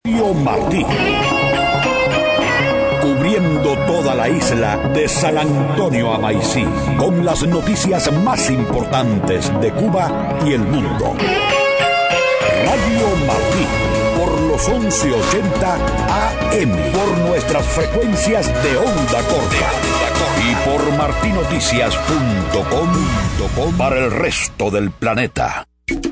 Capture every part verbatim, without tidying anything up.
Radio Martí, cubriendo toda la isla de San Antonio a Maicí, con las noticias más importantes de Cuba y el mundo. Radio Martí, por los once ochenta A M, por nuestras frecuencias de onda corta y por martinoticias punto com para el resto del planeta.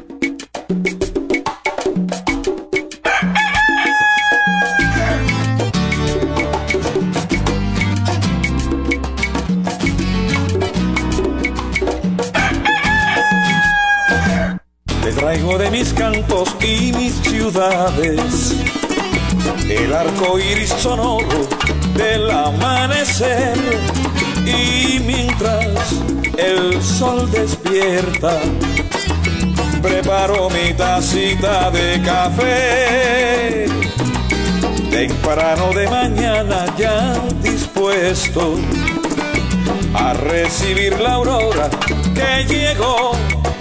Traigo de mis cantos y mis ciudades el arco iris sonoro del amanecer, y mientras el sol despierta preparo mi tacita de café temprano de mañana, ya dispuesto a recibir la aurora que llegó.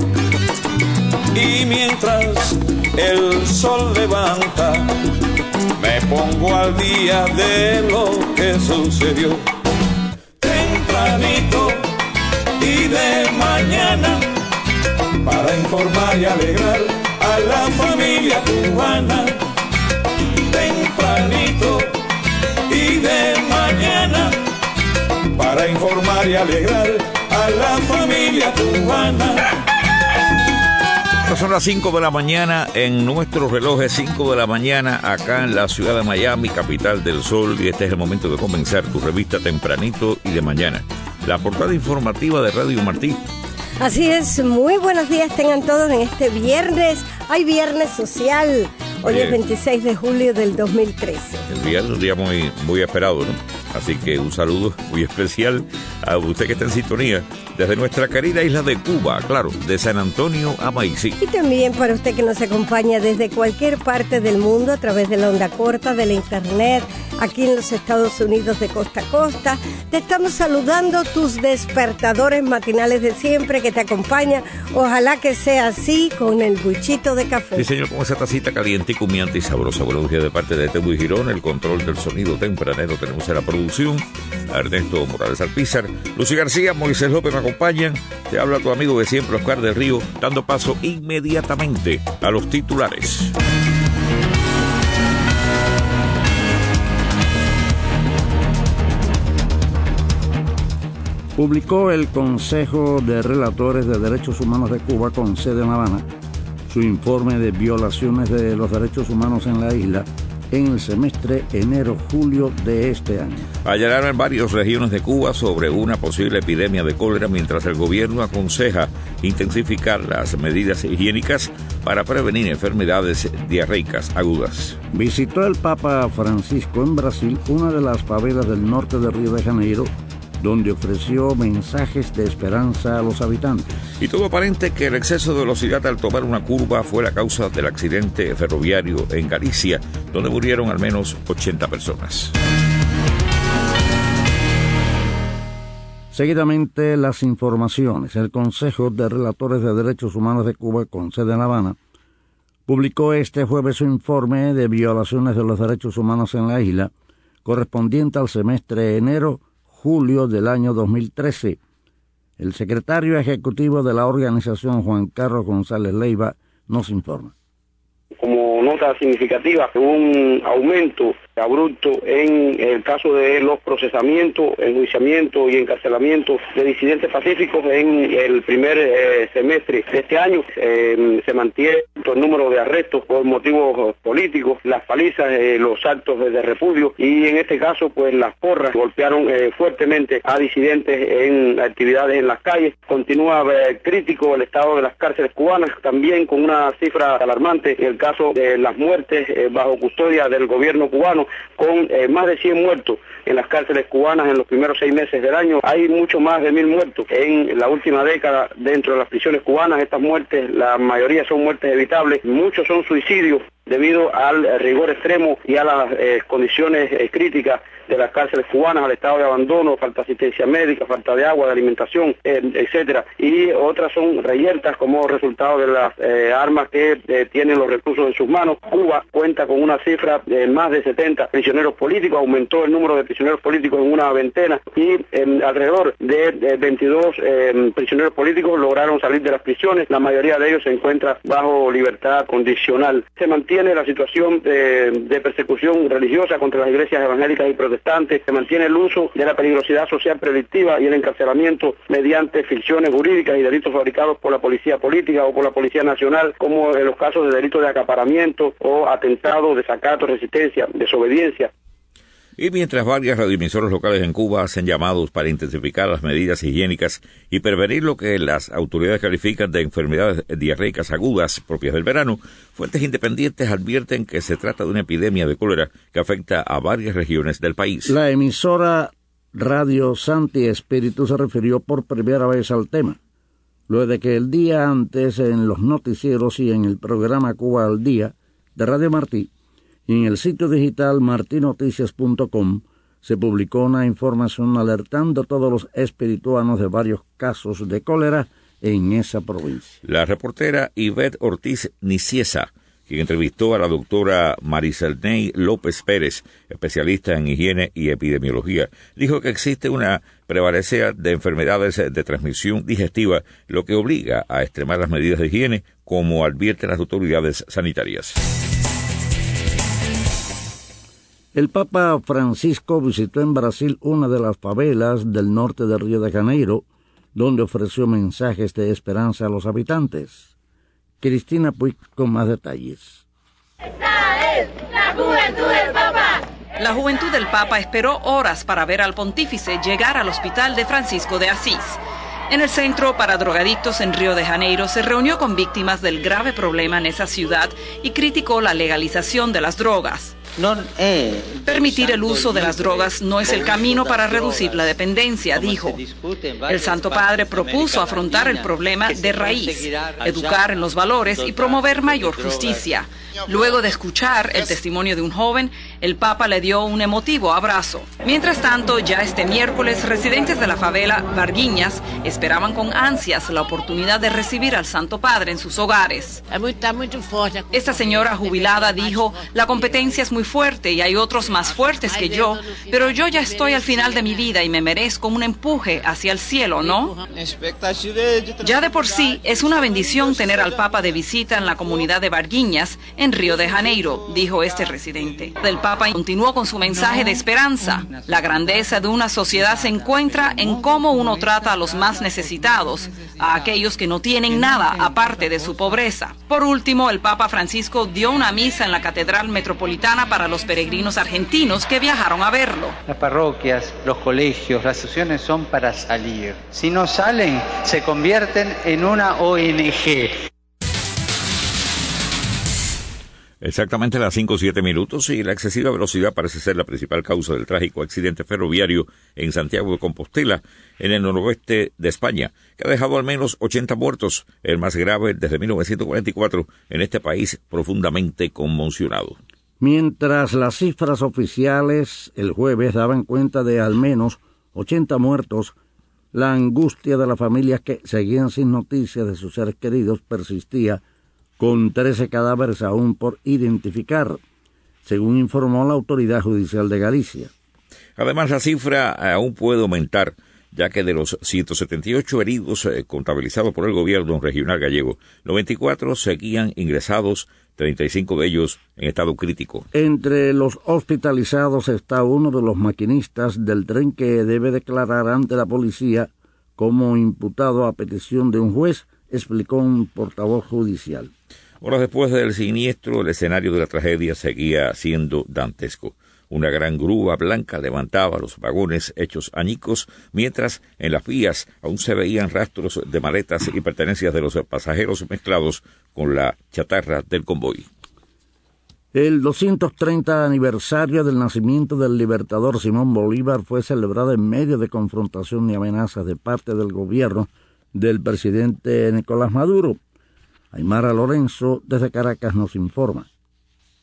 Y mientras el sol levanta, me pongo al día de lo que sucedió. Tempranito y de mañana, para informar y alegrar a la familia cubana. Tempranito y de mañana, para informar y alegrar a la familia cubana. Son las cinco de la mañana en nuestros relojes, cinco de la mañana acá en la ciudad de Miami, capital del sol, y este es el momento de comenzar tu revista Tempranito y de mañana, la portada informativa de Radio Martí. Así es, muy buenos días tengan todos en este viernes, hay viernes social, hoy Oye, es veintiséis de julio del dos mil trece. El viernes, un día muy, muy esperado, ¿no? Así que un saludo muy especial a usted que está en sintonía desde nuestra querida isla de Cuba, claro, de San Antonio a Maicí. Y también para usted que nos acompaña desde cualquier parte del mundo a través de la onda corta, de la internet, aquí en los Estados Unidos de costa a costa. Te estamos saludando, tus despertadores matinales de siempre que te acompañan. Ojalá que sea así, con el buchito de café. Sí, señor, con esa tacita caliente y humeante y sabrosa. Buenos días de parte de Tebu y Girón, el control del sonido tempranero. Tenemos en la producción a Ernesto Morales Alpizar, Lucy García, Moisés López me acompañan. Te habla tu amigo de siempre, Oscar del Río, dando paso inmediatamente a los titulares. Publicó el Consejo de Relatores de Derechos Humanos de Cuba, con sede en La Habana, su informe de violaciones de los derechos humanos en la isla en el semestre enero-julio de este año. Allanaron en varias regiones de Cuba sobre una posible epidemia de cólera, mientras el gobierno aconseja intensificar las medidas higiénicas para prevenir enfermedades diarreicas agudas. Visitó el Papa Francisco en Brasil, una de las favelas del norte de Río de Janeiro, donde ofreció mensajes de esperanza a los habitantes. Y todo aparente que el exceso de velocidad al tomar una curva fue la causa del accidente ferroviario en Galicia, donde murieron al menos ochenta personas. Seguidamente, las informaciones. El Consejo de Relatores de Derechos Humanos de Cuba, con sede en La Habana, publicó este jueves su informe de violaciones de los derechos humanos en la isla, correspondiente al semestre enero julio del año dos mil trece. El secretario ejecutivo de la organización, Juan Carlos González Leiva, nos informa. Como nota significativa, hubo un aumento abrupto en el caso de los procesamientos, enjuiciamientos y encarcelamientos de disidentes pacíficos en el primer eh, semestre de este año. Eh, se mantiene el número de arrestos por motivos políticos, las palizas, eh, los actos de repudio, y en este caso pues las porras golpearon eh, fuertemente a disidentes en actividades en las calles. Continúa eh, crítico el estado de las cárceles cubanas, también con una cifra alarmante en el caso de las muertes eh, bajo custodia del gobierno cubano, con eh, más de cien muertos en las cárceles cubanas en los primeros seis meses del año. Hay mucho más de mil muertos en la última década dentro de las prisiones cubanas. Estas muertes, la mayoría son muertes evitables, muchos son suicidios debido al rigor extremo y a las eh, condiciones eh, críticas de las cárceles cubanas, al estado de abandono, falta de asistencia médica, falta de agua, de alimentación, eh, etcétera. Y otras son reyertas como resultado de las eh, armas que eh, tienen los reclusos en sus manos. Cuba cuenta con una cifra de más de setenta prisioneros políticos, aumentó el número de prisioneros políticos en una veintena y eh, alrededor de, de veintidós eh, prisioneros políticos lograron salir de las prisiones. La mayoría de ellos se encuentra bajo libertad condicional. Se mantiene la situación de, de persecución religiosa contra las iglesias evangélicas y protestantes. Se mantiene el uso de la peligrosidad social predictiva y el encarcelamiento mediante ficciones jurídicas y delitos fabricados por la policía política o por la policía nacional, como en los casos de delitos de acaparamiento o atentados, desacato, resistencia, desobediencia. Y mientras varias radioemisoras locales en Cuba hacen llamados para intensificar las medidas higiénicas y prevenir lo que las autoridades califican de enfermedades diarreicas agudas propias del verano, fuentes independientes advierten que se trata de una epidemia de cólera que afecta a varias regiones del país. La emisora Radio Santi Espíritu se refirió por primera vez al tema, luego de que el día antes en los noticieros y en el programa Cuba al Día de Radio Martí y en el sitio digital marti noticias punto com se publicó una información alertando a todos los espirituanos de varios casos de cólera en esa provincia. La reportera Ivette Ortiz Niciesa, quien entrevistó a la doctora Mariselney López Pérez, especialista en higiene y epidemiología, dijo que existe una prevalencia de enfermedades de transmisión digestiva, lo que obliga a extremar las medidas de higiene, como advierten las autoridades sanitarias. El Papa Francisco visitó en Brasil una de las favelas del norte de Río de Janeiro, donde ofreció mensajes de esperanza a los habitantes. Cristina Puig con más detalles. ¡Esta es la juventud del Papa! La juventud del Papa esperó horas para ver al pontífice llegar al hospital de Francisco de Asís. En el Centro para Drogadictos en Río de Janeiro se reunió con víctimas del grave problema en esa ciudad y criticó la legalización de las drogas. Permitir el uso de las drogas no es el camino para reducir la dependencia, dijo. El Santo Padre propuso afrontar el problema de raíz, educar en los valores y promover mayor justicia. Luego de escuchar el testimonio de un joven, el Papa le dio un emotivo abrazo. Mientras tanto, ya este miércoles, residentes de la favela Varguiñas esperaban con ansias la oportunidad de recibir al Santo Padre en sus hogares. Esta señora jubilada dijo, la competencia es muy fuerte y hay otros más fuertes que yo, pero yo ya estoy al final de mi vida y me merezco un empuje hacia el cielo, ¿no? Ya de por sí es una bendición tener al Papa de visita en la comunidad de Varguiñas, en Río de Janeiro, dijo este residente. El Papa continuó con su mensaje de esperanza. La grandeza de una sociedad se encuentra en cómo uno trata a los más necesitados, a aquellos que no tienen nada aparte de su pobreza. Por último, el Papa Francisco dio una misa en la Catedral Metropolitana para los peregrinos argentinos que viajaron a verlo. Las parroquias, los colegios, las asociaciones son para salir. Si no salen, se convierten en una O N G. Exactamente a las cinco o siete minutos, y la excesiva velocidad parece ser la principal causa del trágico accidente ferroviario en Santiago de Compostela, en el noroeste de España, que ha dejado al menos ochenta muertos, el más grave desde mil novecientos cuarenta y cuatro en este país profundamente conmocionado. Mientras las cifras oficiales el jueves daban cuenta de al menos ochenta muertos, la angustia de las familias que seguían sin noticias de sus seres queridos persistía, con trece cadáveres aún por identificar, según informó la Autoridad Judicial de Galicia. Además, la cifra aún puede aumentar, ya que de los ciento setenta y ocho heridos eh, contabilizados por el gobierno regional gallego, noventa y cuatro seguían ingresados, treinta y cinco de ellos en estado crítico. Entre los hospitalizados está uno de los maquinistas del tren que debe declarar ante la policía como imputado a petición de un juez, explicó un portavoz judicial. Horas después del siniestro, el escenario de la tragedia seguía siendo dantesco. Una gran grúa blanca levantaba los vagones hechos añicos, mientras en las vías aún se veían rastros de maletas y pertenencias de los pasajeros mezclados con la chatarra del convoy. El doscientos treinta aniversario del nacimiento del libertador Simón Bolívar fue celebrado en medio de confrontación y amenazas de parte del gobierno del presidente Nicolás Maduro. Aymara Lorenzo, desde Caracas, nos informa.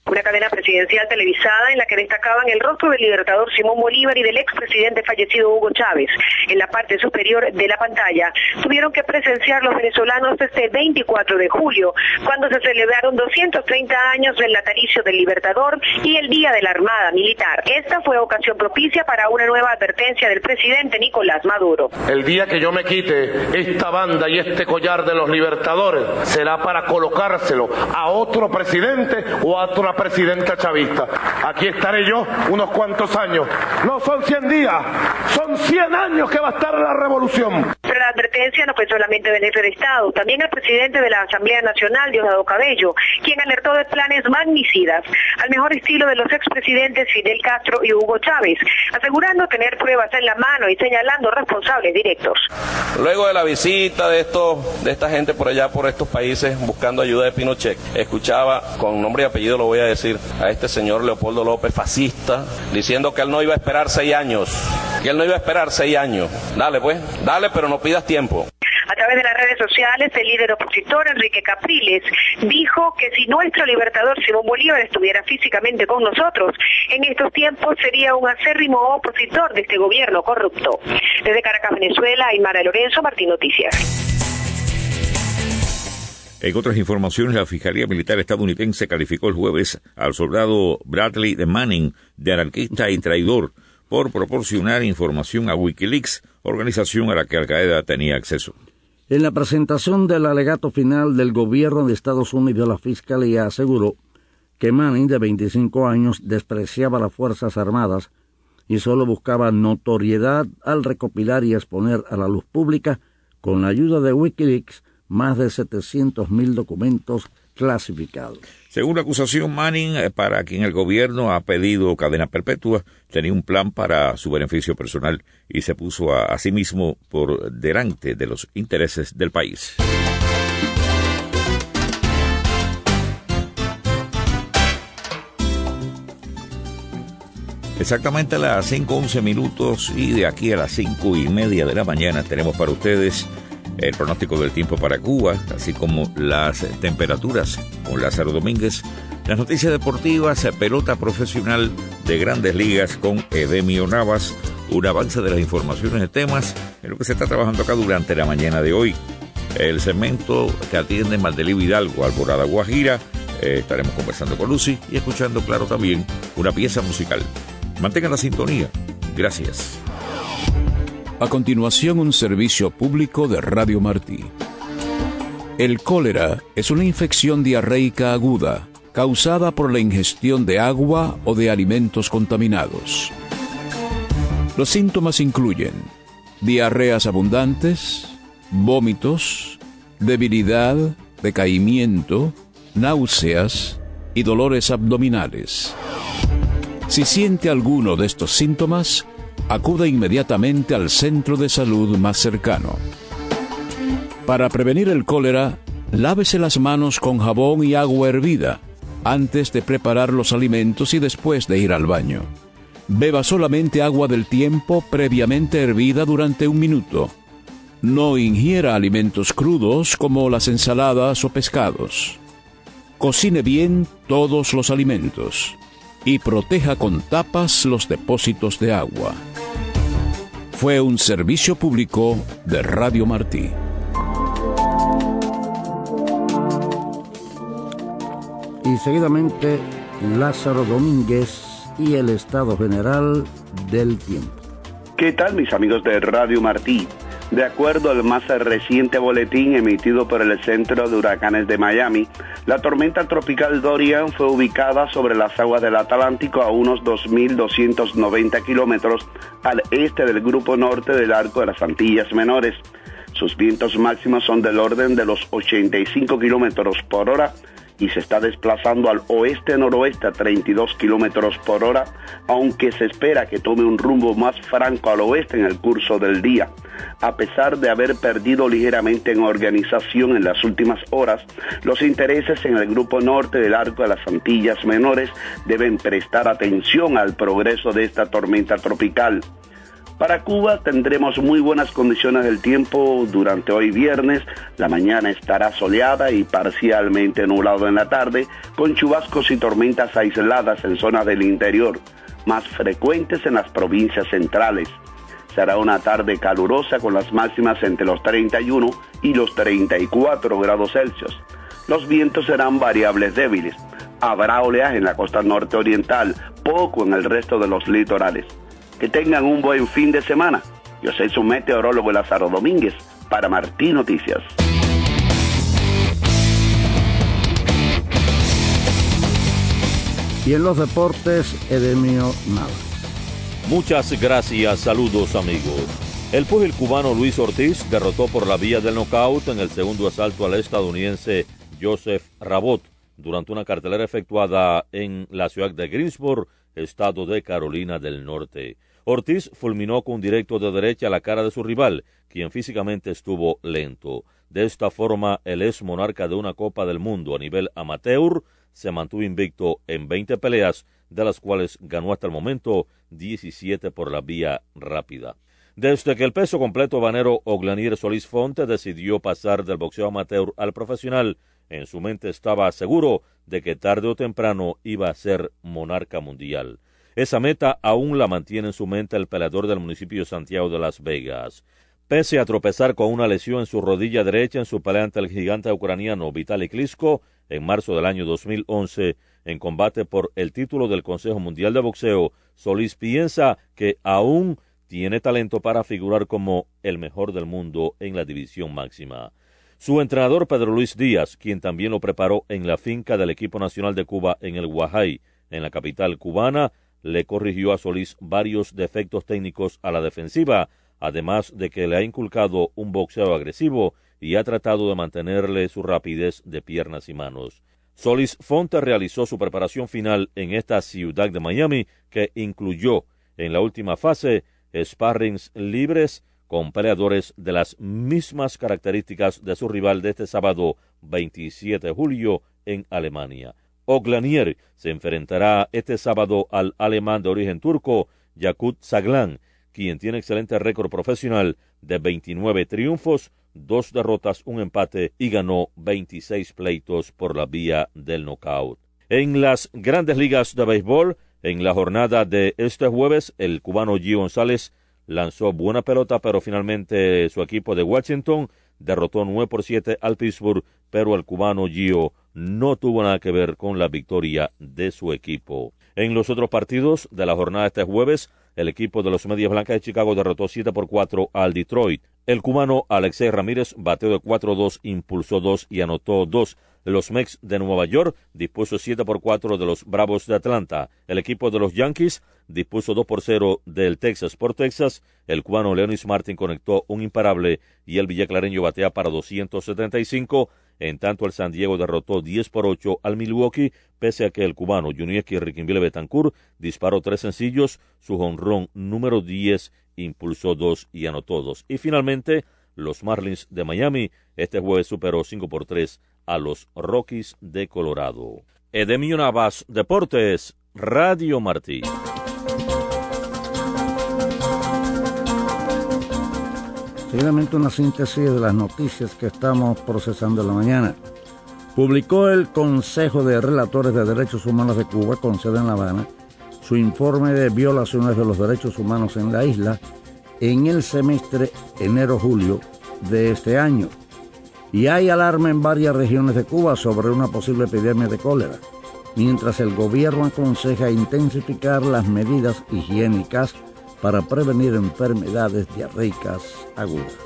Una cadena presidencial televisada en la que destacaban el rostro del libertador Simón Bolívar y del expresidente fallecido Hugo Chávez. En la parte superior de la pantalla tuvieron que presenciar los venezolanos este veinticuatro de julio, cuando se celebraron doscientos treinta años del natalicio del libertador y el Día de la Armada Militar. Esta fue ocasión propicia para una nueva advertencia del presidente Nicolás Maduro. El día que yo me quite esta banda y este collar de los libertadores será para colocárselo a otro presidente o a otra presidenta chavista. Aquí estaré yo unos cuantos años. No son cien días, son cien años que va a estar la revolución. Pero la advertencia no fue solamente del jefe de Estado, también el presidente de la Asamblea Nacional, Diosdado Cabello, quien alertó de planes magnicidas, al mejor estilo de los expresidentes Fidel Castro y Hugo Chávez, asegurando tener pruebas en la mano y señalando responsables directos. Luego de la visita de estos, de esta gente por allá, por estos países, buscando ayuda de Pinochet, escuchaba, con nombre y apellido lo voy a decir, a este señor Leopoldo López, fascista, diciendo que él no iba a esperar seis años, que él no iba a esperar seis años. Dale pues, dale, pero no pidas tiempo. A través de las redes sociales, el líder opositor Enrique Capriles dijo que si nuestro libertador Simón Bolívar estuviera físicamente con nosotros, en estos tiempos sería un acérrimo opositor de este gobierno corrupto. Desde Caracas, Venezuela, Aymara Lorenzo, Martín Noticias. En otras informaciones, la Fiscalía Militar estadounidense calificó el jueves al soldado Bradley Manning de anarquista y traidor por proporcionar información a Wikileaks, organización a la que Al Qaeda tenía acceso. En la presentación del alegato final del gobierno de Estados Unidos, la Fiscalía aseguró que Manning, de veinticinco años, despreciaba las Fuerzas Armadas y solo buscaba notoriedad al recopilar y exponer a la luz pública, con la ayuda de Wikileaks, más de setecientos mil documentos clasificados. Según la acusación, Manning, para quien el gobierno ha pedido cadena perpetua, tenía un plan para su beneficio personal y se puso a, a sí mismo por delante de los intereses del país. Exactamente a las cinco once minutos y de aquí a las cinco y media de la mañana tenemos para ustedes el pronóstico del tiempo para Cuba, así como las temperaturas con Lázaro Domínguez, las noticias deportivas, pelota profesional de Grandes Ligas con Edemio Navas, un avance de las informaciones de temas en lo que se está trabajando acá durante la mañana de hoy. El segmento que atiende Maldelivo Hidalgo, Alborada Guajira, eh, estaremos conversando con Lucy y escuchando, claro, también una pieza musical. Mantengan la sintonía. Gracias. A continuación, un servicio público de Radio Martí. El cólera es una infección diarreica aguda causada por la ingestión de agua o de alimentos contaminados. Los síntomas incluyen diarreas abundantes, vómitos, debilidad, decaimiento, náuseas y dolores abdominales. Si siente alguno de estos síntomas, acuda inmediatamente al centro de salud más cercano. Para prevenir el cólera, lávese las manos con jabón y agua hervida antes de preparar los alimentos y después de ir al baño. Beba solamente agua del tiempo previamente hervida durante un minuto. No ingiera alimentos crudos como las ensaladas o pescados. Cocine bien todos los alimentos y proteja con tapas los depósitos de agua. Fue un servicio público de Radio Martí. Y seguidamente, Lázaro Domínguez y el estado general del tiempo. ¿Qué tal, mis amigos de Radio Martí? De acuerdo al más reciente boletín emitido por el Centro de Huracanes de Miami, la tormenta tropical Dorian fue ubicada sobre las aguas del Atlántico a unos dos mil doscientos noventa kilómetros al este del grupo norte del arco de las Antillas Menores. Sus vientos máximos son del orden de los ochenta y cinco kilómetros por hora y se está desplazando al oeste-noroeste a treinta y dos kilómetros por hora, aunque se espera que tome un rumbo más franco al oeste en el curso del día. A pesar de haber perdido ligeramente en organización en las últimas horas, los intereses en el grupo norte del arco de las Antillas Menores deben prestar atención al progreso de esta tormenta tropical. Para Cuba tendremos muy buenas condiciones del tiempo durante hoy viernes. La mañana estará soleada y parcialmente nublado en la tarde, con chubascos y tormentas aisladas en zonas del interior, más frecuentes en las provincias centrales. Será una tarde calurosa con las máximas entre los treinta y uno y los treinta y cuatro grados Celsius. Los vientos serán variables débiles. Habrá oleaje en la costa norte oriental, poco en el resto de los litorales. Que tengan un buen fin de semana. Yo soy su meteorólogo Lázaro Domínguez para Martí Noticias. Y en los deportes, Edemio Nava. Muchas gracias, saludos amigos. El púgil cubano Luis Ortiz derrotó por la vía del nocaut en el segundo asalto al estadounidense Joseph Rabot durante una cartelera efectuada en la ciudad de Greensboro, estado de Carolina del Norte. Ortiz fulminó con un directo de derecha a la cara de su rival, quien físicamente estuvo lento. De esta forma, el ex monarca de una Copa del Mundo a nivel amateur se mantuvo invicto en veinte peleas, de las cuales ganó hasta el momento diecisiete por la vía rápida. Desde que el peso completo banero Oglanier Solís Fonte decidió pasar del boxeo amateur al profesional, en su mente estaba seguro de que tarde o temprano iba a ser monarca mundial. Esa meta aún la mantiene en su mente el peleador del municipio de Santiago de Las Vegas. Pese a tropezar con una lesión en su rodilla derecha en su pelea ante el gigante ucraniano Vitaly Klitschko en marzo del año dos mil once, en combate por el título del Consejo Mundial de Boxeo, Solís piensa que aún tiene talento para figurar como el mejor del mundo en la división máxima. Su entrenador Pedro Luis Díaz, quien también lo preparó en la finca del equipo nacional de Cuba en el Guajay, en la capital cubana, le corrigió a Solís varios defectos técnicos a la defensiva, además de que le ha inculcado un boxeo agresivo y ha tratado de mantenerle su rapidez de piernas y manos. Solís Fonte realizó su preparación final en esta ciudad de Miami, que incluyó en la última fase sparrings libres con peleadores de las mismas características de su rival de este sábado veintisiete de julio en Alemania. Oglanier se enfrentará este sábado al alemán de origen turco, Yakut Saglan, quien tiene excelente récord profesional de veintinueve triunfos, dos derrotas, un empate y ganó veintiséis pleitos por la vía del nocaut. En las grandes ligas de béisbol, en la jornada de este jueves, el cubano Gio González lanzó buena pelota, pero finalmente su equipo de Washington derrotó nueve por siete al Pittsburgh, pero el cubano Gio no tuvo nada que ver con la victoria de su equipo. En los otros partidos de la jornada de este jueves, el equipo de los Medias Blancas de Chicago derrotó siete por cuatro al Detroit. El cubano Alexei Ramírez bateó de cuatro dos, impulsó dos y anotó dos. Los Mets de Nueva York dispuso siete por cuatro de los Bravos de Atlanta. El equipo de los Yankees dispuso dos por cero del Texas por Texas. El cubano Leonis Martin conectó un imparable y el villaclareño batea para doscientos setenta y cinco. En tanto, el San Diego derrotó diez por ocho al Milwaukee, pese a que el cubano Junieki Riquinville Betancourt disparó tres sencillos, su jonrón número diez impulsó dos y anotó dos. Y finalmente, los Marlins de Miami este jueves superó cinco por tres a los Rockies de Colorado. Edemio Navas, Deportes, Radio Martí. Seguidamente una síntesis de las noticias que estamos procesando en la mañana. Publicó el Consejo de Relatores de Derechos Humanos de Cuba, con sede en La Habana, su informe de violaciones de los derechos humanos en la isla en el semestre enero-julio de este año. Y hay alarma en varias regiones de Cuba sobre una posible epidemia de cólera, mientras el gobierno aconseja intensificar las medidas higiénicas para prevenir enfermedades diarreicas agudas.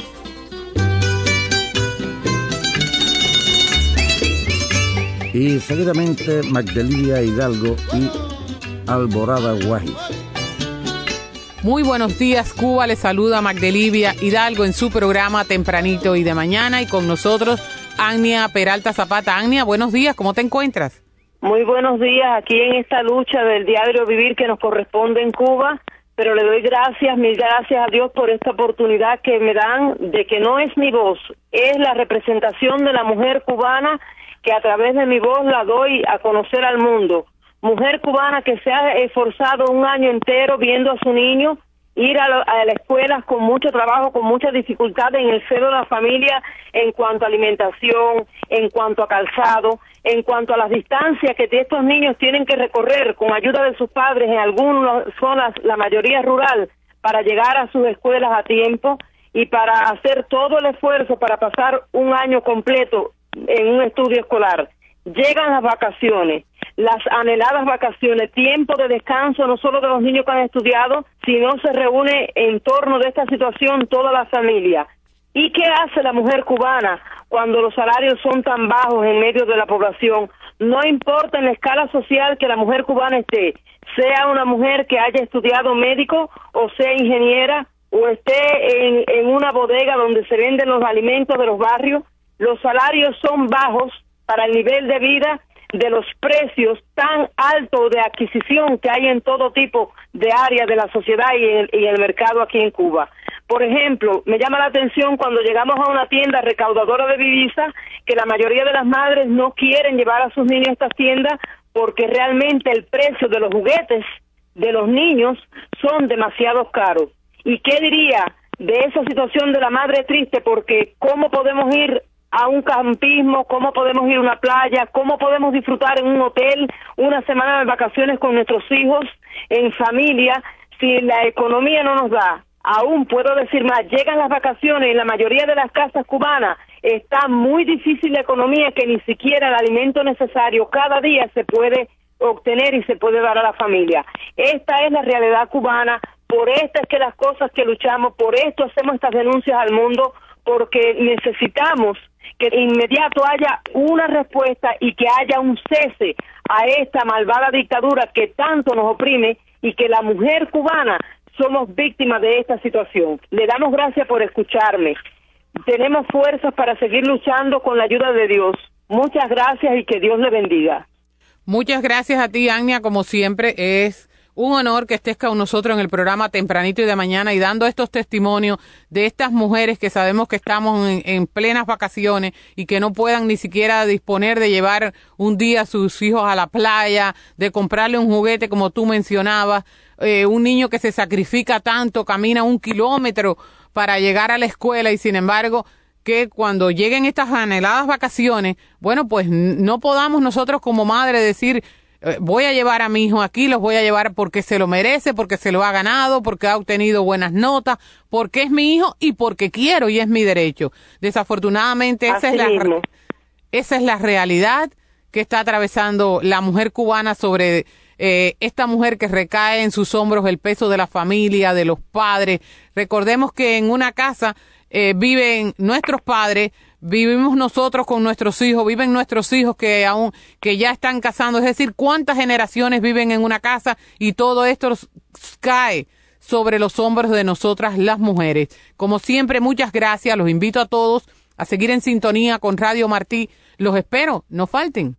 Y seguidamente Magdalivia Hidalgo y Alborada Guajis. Muy buenos días, Cuba. Les saluda Magdalivia Hidalgo en su programa Tempranito y de Mañana, y con nosotros Agnia Peralta Zapata. Agnia, buenos días, ¿cómo te encuentras? Muy buenos días, aquí en esta lucha del diario vivir que nos corresponde en Cuba, pero le doy gracias, mil gracias a Dios por esta oportunidad que me dan de que no es mi voz, es la representación de la mujer cubana que a través de mi voz la doy a conocer al mundo. Mujer cubana que se ha esforzado un año entero viendo a su niño ir a, lo, a la escuela con mucho trabajo, con mucha dificultad en el seno de la familia en cuanto a alimentación, en cuanto a calzado, en cuanto a las distancias que estos niños tienen que recorrer con ayuda de sus padres en algunas zonas, la mayoría rural, para llegar a sus escuelas a tiempo y para hacer todo el esfuerzo para pasar un año completo en un estudio escolar. Llegan las vacaciones, las anheladas vacaciones, tiempo de descanso no solo de los niños que han estudiado, sino se reúne en torno de esta situación toda la familia. ¿Y qué hace la mujer cubana cuando los salarios son tan bajos en medio de la población? No importa en la escala social que la mujer cubana esté, sea una mujer que haya estudiado médico o sea ingeniera o esté en, en una bodega donde se venden los alimentos de los barrios, los salarios son bajos para el nivel de vida de los precios tan altos de adquisición que hay en todo tipo de áreas de la sociedad y en, y en el mercado aquí en Cuba. Por ejemplo, me llama la atención cuando llegamos a una tienda recaudadora de divisas que la mayoría de las madres no quieren llevar a sus niños a estas tiendas porque realmente el precio de los juguetes de los niños son demasiado caros. ¿Y qué diría de esa situación de la madre triste? Porque ¿cómo podemos ir a un campismo? ¿Cómo podemos ir a una playa? ¿Cómo podemos disfrutar en un hotel una semana de vacaciones con nuestros hijos en familia si la economía no nos da? Aún puedo decir más, llegan las vacaciones y en la mayoría de las casas cubanas está muy difícil la economía que ni siquiera el alimento necesario cada día se puede obtener y se puede dar a la familia. Esta es la realidad cubana, por esto es que las cosas que luchamos, por esto hacemos estas denuncias al mundo, porque necesitamos que de inmediato haya una respuesta y que haya un cese a esta malvada dictadura que tanto nos oprime y que la mujer cubana somos víctimas de esta situación. Le damos gracias por escucharme. Tenemos fuerzas para seguir luchando con la ayuda de Dios. Muchas gracias y que Dios le bendiga. Muchas gracias a ti, Agnia. Como siempre, es un honor que estés con nosotros en el programa Tempranito y de Mañana y dando estos testimonios de estas mujeres que sabemos que estamos en, en plenas vacaciones y que no puedan ni siquiera disponer de llevar un día a sus hijos a la playa, de comprarle un juguete como tú mencionabas, eh, un niño que se sacrifica tanto, camina un kilómetro para llegar a la escuela y sin embargo que cuando lleguen estas anheladas vacaciones, bueno, pues no podamos nosotros como madre decir voy a llevar a mi hijo aquí, los voy a llevar porque se lo merece, porque se lo ha ganado, porque ha obtenido buenas notas, porque es mi hijo y porque quiero y es mi derecho. Desafortunadamente esa es, la, esa es la realidad que está atravesando la mujer cubana sobre eh, esta mujer que recae en sus hombros el peso de la familia, de los padres. Recordemos que en una casa eh, viven nuestros padres, vivimos nosotros con nuestros hijos, viven nuestros hijos que aún que ya están casando, es decir, cuántas generaciones viven en una casa y todo esto cae sobre los hombros de nosotras las mujeres. Como siempre, muchas gracias, los invito a todos a seguir en sintonía con Radio Martí, los espero, no falten.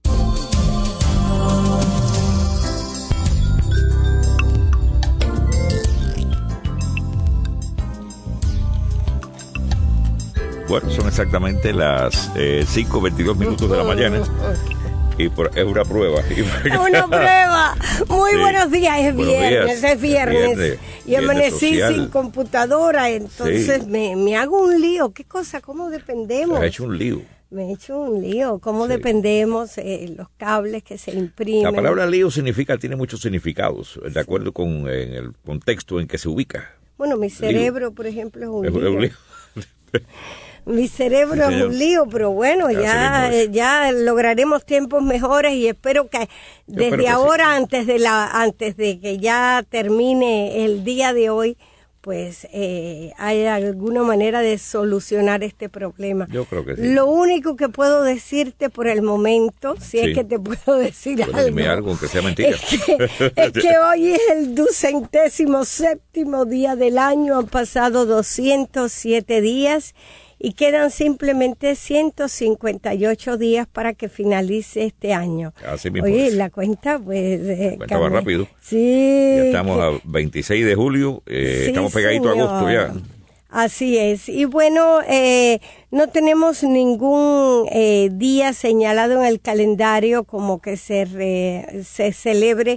Bueno, son exactamente las eh, cinco veintidós minutos de la mañana y por, es una prueba. Una prueba. Muy sí. Buenos días, es buenos viernes, días. es viernes. viernes y amanecí social. sin computadora, entonces sí. me, me hago un lío. ¿Qué cosa? ¿Cómo dependemos? Me he hecho un lío. Me he hecho un lío. ¿Cómo sí. dependemos? Eh, los cables que se imprimen. La palabra lío significa, tiene muchos significados, de acuerdo con en el contexto en que se ubica. Bueno, mi cerebro, lío. por ejemplo, es un es, lío. Es un lío. Mi cerebro sí, es un lío, pero bueno, ya ya lograremos tiempos mejores y espero que desde espero que ahora, sí. antes de la antes de que ya termine el día de hoy, pues eh, hay alguna manera de solucionar este problema. Yo creo que sí. Lo único que puedo decirte por el momento, si sí. es que te puedo decir bueno, algo, dime algo, aunque sea mentira. Es que, es que hoy es el ducentésimo séptimo día del año, han pasado doscientos siete días y quedan simplemente ciento cincuenta y ocho días para que finalice este año. Así mismo. Oye, es. la cuenta pues... Eh, cuenta va rápido. Sí. Ya estamos a veintiséis de julio, eh, sí, estamos pegaditos a agosto ya. Así es. Y bueno, eh, no tenemos ningún eh, día señalado en el calendario como que se, re, se celebre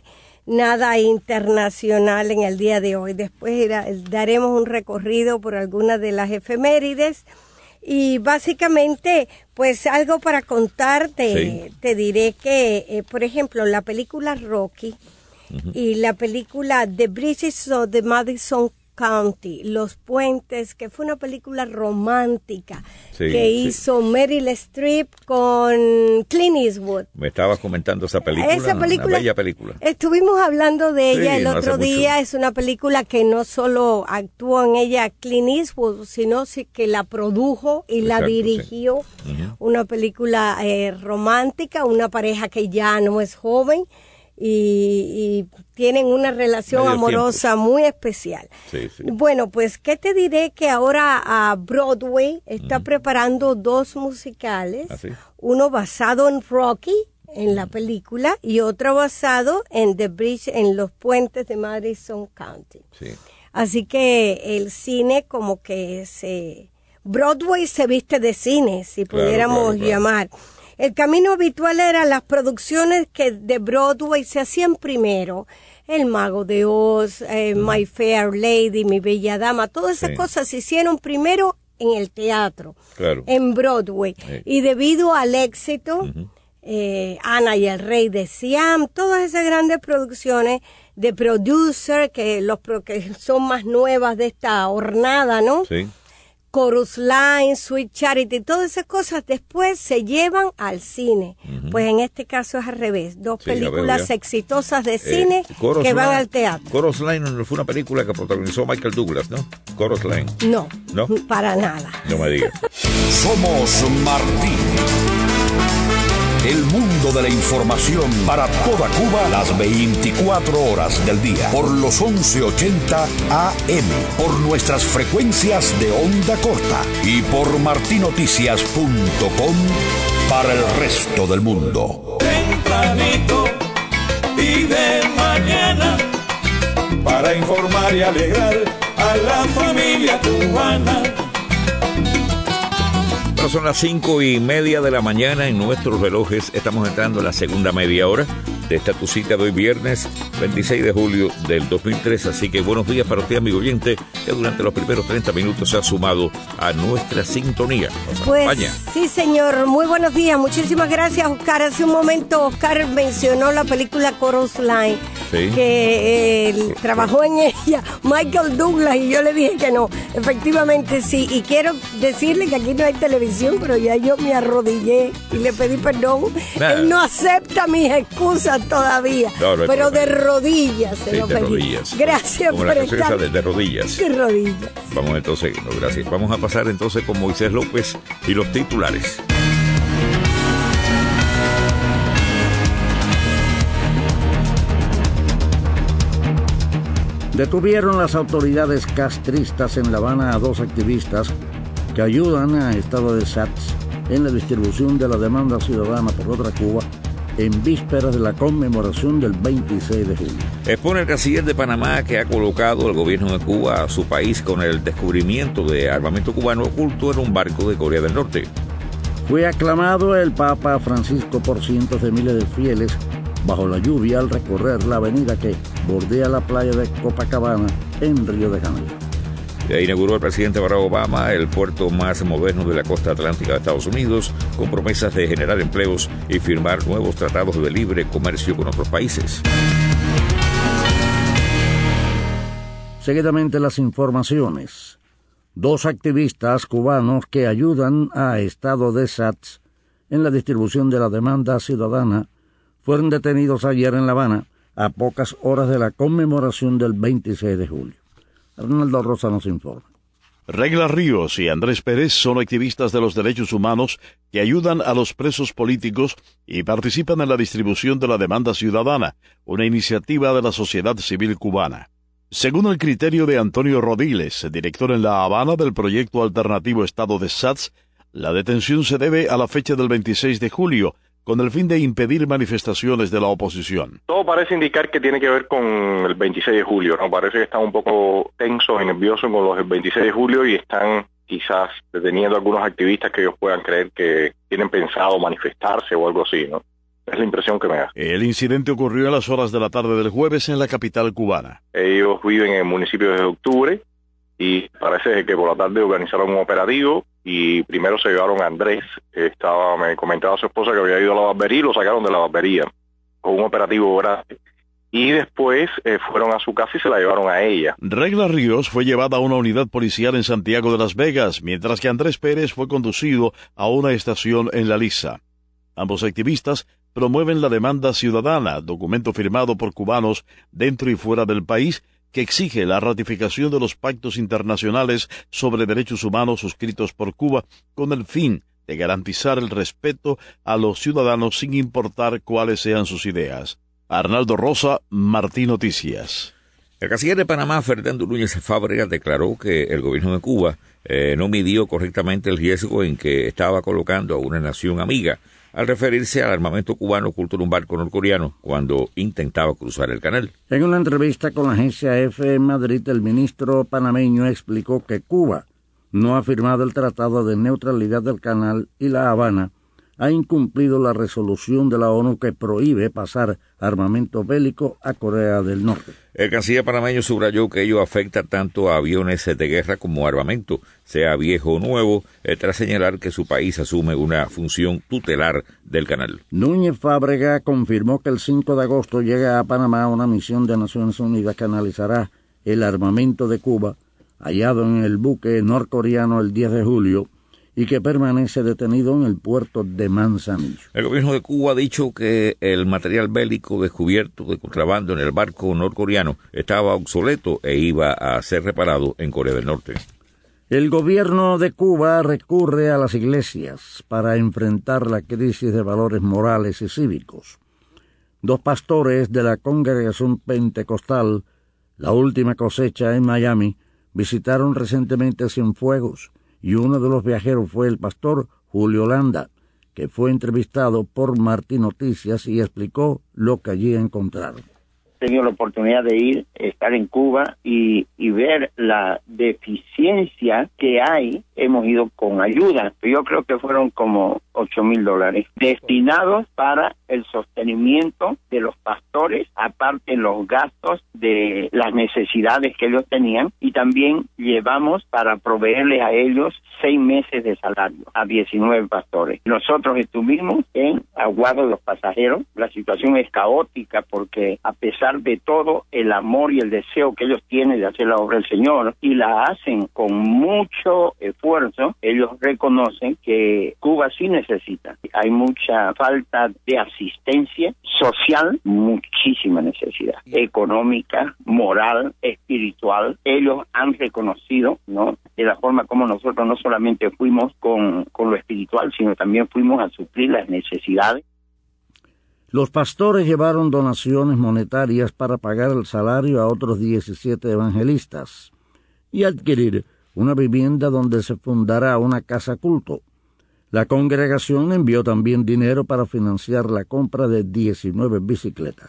nada internacional en el día de hoy. Después era, daremos un recorrido por algunas de las efemérides y básicamente, pues algo para contarte. Sí. Te diré que, eh, por ejemplo, la película Rocky uh-huh. y la película The Bridges of the Madison County, Los Puentes, que fue una película romántica sí, que sí. hizo Meryl Streep con Clint Eastwood. Me estabas comentando esa película, esa película una bella película. Estuvimos hablando de ella sí, el no otro día, mucho. Es una película que no solo actuó en ella Clint Eastwood, sino que la produjo y Exacto, la dirigió. Sí. Uh-huh. Una película eh, romántica, una pareja que ya no es joven, Y, y tienen una relación Medio amorosa tiempo. Muy especial. Sí, sí. Bueno, pues, ¿qué te diré? Que ahora a Broadway está uh-huh. preparando dos musicales, ¿Ah, sí? uno basado en Rocky, en la película, y otro basado en The Bridge, en Los Puentes de Madison County. Sí. Así que el cine como que se... Broadway se viste de cine, si claro, pudiéramos claro, claro. llamar. El camino habitual era las producciones que de Broadway se hacían primero. El Mago de Oz, eh, mm. My Fair Lady, Mi Bella Dama, todas esas sí. cosas se hicieron primero en el teatro, claro. en Broadway. Sí. Y debido al éxito, uh-huh. eh, Ana y el Rey de Siam, todas esas grandes producciones de producer, que, los, que son más nuevas de esta hornada, ¿no? Sí. Chorus Line, Sweet Charity, todas esas cosas después se llevan al cine. Uh-huh. Pues en este caso es al revés. Dos sí, películas exitosas de cine eh, que Line, van al teatro. Chorus Line fue una película que protagonizó Michael Douglas, ¿no? Chorus Line. No, ¿No? para nada. No me digas. Somos Martín. El mundo de la información para toda Cuba las veinticuatro horas del día. Por los once ochenta A M. Por nuestras frecuencias de onda corta. Y por martinoticias punto com para el resto del mundo. Tempranito y de mañana. Para informar y alegrar a la familia cubana. Son las cinco y media de la mañana en nuestros relojes. Estamos entrando en la segunda media hora de esta tu cita de hoy viernes veintiséis de julio del dos mil tres. Así que buenos días para usted, amigo oyente, que durante los primeros treinta minutos se ha sumado a nuestra sintonía. Nos pues acompaña. Sí, señor. Muy buenos días. Muchísimas gracias, Oscar. Hace un momento Oscar mencionó la película Chorus Line, sí. que él eh, trabajó en ella Michael Douglas, y yo le dije que no. Efectivamente sí. Y quiero decirle que aquí no hay televisión, pero ya yo me arrodillé y le pedí perdón. Nada. Él no acepta mis excusas todavía, no, no pero de rodillas se sí, lo de pedí. Rodillas. Gracias Como por la estar. De, de rodillas. De rodillas. Vamos entonces, no, gracias. Vamos a pasar entonces con Moisés López y los titulares. Detuvieron las autoridades castristas en La Habana a dos activistas que ayudan a Estado de Sats en la distribución de la demanda ciudadana por otra Cuba en vísperas de la conmemoración del veintiséis de julio. Expone el canciller de Panamá que ha colocado el gobierno de Cuba a su país con el descubrimiento de armamento cubano oculto en un barco de Corea del Norte. Fue aclamado el Papa Francisco por cientos de miles de fieles bajo la lluvia al recorrer la avenida que bordea la playa de Copacabana en Río de Janeiro. Ya inauguró el presidente Barack Obama el puerto más moderno de la costa atlántica de Estados Unidos, con promesas de generar empleos y firmar nuevos tratados de libre comercio con otros países. Seguidamente las informaciones. Dos activistas cubanos que ayudan a Estado de Sats en la distribución de la demanda ciudadana fueron detenidos ayer en La Habana a pocas horas de la conmemoración del veintiséis de julio. Arnaldo Rosa nos informa. Regla Ríos y Andrés Pérez son activistas de los derechos humanos que ayudan a los presos políticos y participan en la distribución de la demanda ciudadana, una iniciativa de la sociedad civil cubana. Según el criterio de Antonio Rodiles, director en La Habana del proyecto alternativo Estado de Sats, la detención se debe a la fecha del veintiséis de julio, con el fin de impedir manifestaciones de la oposición. Todo parece indicar que tiene que ver con el veintiséis de julio, ¿no? Parece que están un poco tensos y nerviosos con los del veintiséis de julio y están quizás deteniendo a algunos activistas que ellos puedan creer que tienen pensado manifestarse o algo así, ¿no? Es la impresión que me da. El incidente ocurrió en las horas de la tarde del jueves en la capital cubana. Ellos viven en el municipio de Octubre y parece que por la tarde organizaron un operativo y primero se llevaron a Andrés. Estaba, me comentaba su esposa que había ido a la barbería y lo sacaron de la barbería con un operativo grande. Y después eh, fueron a su casa y se la llevaron a ella. Regla Ríos fue llevada a una unidad policial en Santiago de Las Vegas, mientras que Andrés Pérez fue conducido a una estación en La Lisa. Ambos activistas promueven la demanda ciudadana, documento firmado por cubanos dentro y fuera del país, que exige la ratificación de los pactos internacionales sobre derechos humanos suscritos por Cuba con el fin de garantizar el respeto a los ciudadanos sin importar cuáles sean sus ideas. Arnaldo Rosa, Martí Noticias. El canciller de Panamá, Fernando Núñez Fábregas, declaró que el gobierno de Cuba eh, no midió correctamente el riesgo en que estaba colocando a una nación amiga al referirse al armamento cubano oculto en un barco norcoreano cuando intentaba cruzar el canal. En una entrevista con la agencia EFE en Madrid, el ministro panameño explicó que Cuba no ha firmado el Tratado de Neutralidad del Canal y La Habana ha incumplido la resolución de la ONU que prohíbe pasar armamento bélico a Corea del Norte. El canciller panameño subrayó que ello afecta tanto a aviones de guerra como a armamento, sea viejo o nuevo, eh, tras señalar que su país asume una función tutelar del canal. Núñez Fábrega confirmó que el cinco de agosto llega a Panamá una misión de Naciones Unidas que analizará el armamento de Cuba, hallado en el buque norcoreano el diez de julio, y que permanece detenido en el puerto de Manzanillo. El gobierno de Cuba ha dicho que el material bélico descubierto de contrabando en el barco norcoreano estaba obsoleto e iba a ser reparado en Corea del Norte. El gobierno de Cuba recurre a las iglesias para enfrentar la crisis de valores morales y cívicos. Dos pastores de la congregación pentecostal, La Última Cosecha en Miami, visitaron recientemente Cienfuegos, y uno de los viajeros fue el pastor Julio Landa, que fue entrevistado por Martí Noticias y explicó lo que allí encontraron. He tenido la oportunidad de ir, estar en Cuba y, y ver la deficiencia que hay. Hemos ido con ayuda, yo creo que fueron como ocho mil dólares, destinados para el sostenimiento de los pastores, aparte los gastos de las necesidades que ellos tenían, y también llevamos para proveerles a ellos seis meses de salario a diecinueve pastores. Nosotros estuvimos en Aguado de los Pasajeros. La situación es caótica porque a pesar de todo el amor y el deseo que ellos tienen de hacer la obra del Señor y la hacen con mucho esfuerzo, ellos reconocen que Cuba sí necesita. Hay mucha falta de asistencia social, muchísima necesidad económica, moral, espiritual. Ellos han reconocido, ¿no?, de la forma como nosotros no solamente fuimos con, con lo espiritual, sino también fuimos a suplir las necesidades. Los pastores llevaron donaciones monetarias para pagar el salario a otros diecisiete evangelistas y adquirir una vivienda donde se fundará una casa culto. La congregación envió también dinero para financiar la compra de diecinueve bicicletas.